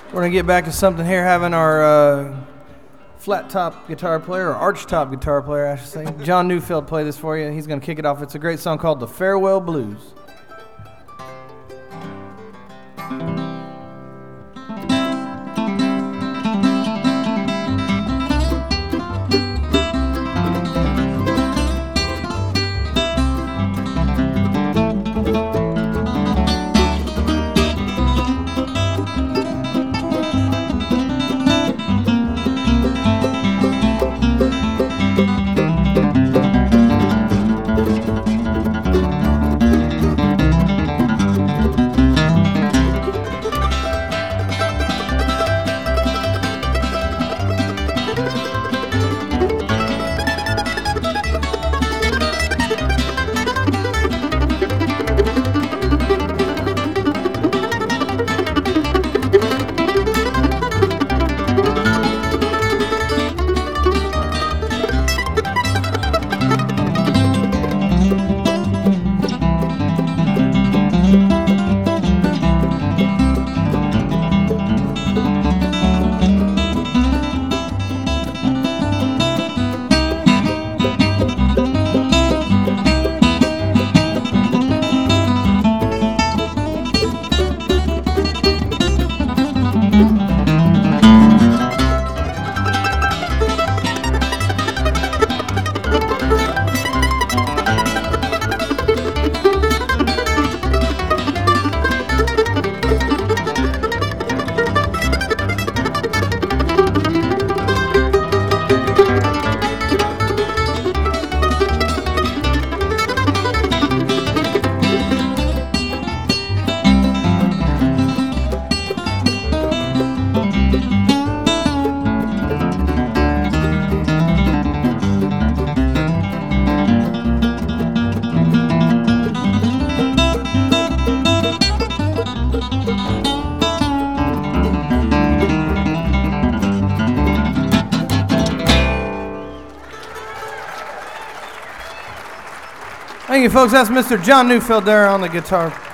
We're going to get back to something here, having our flat top guitar player, or arch top guitar player, I should say, John Neufeld, play this for you. He's going to kick it off. It's a great song called The Farewell Blues. Thank you, folks. That's Mr. John Neufeld there on the guitar.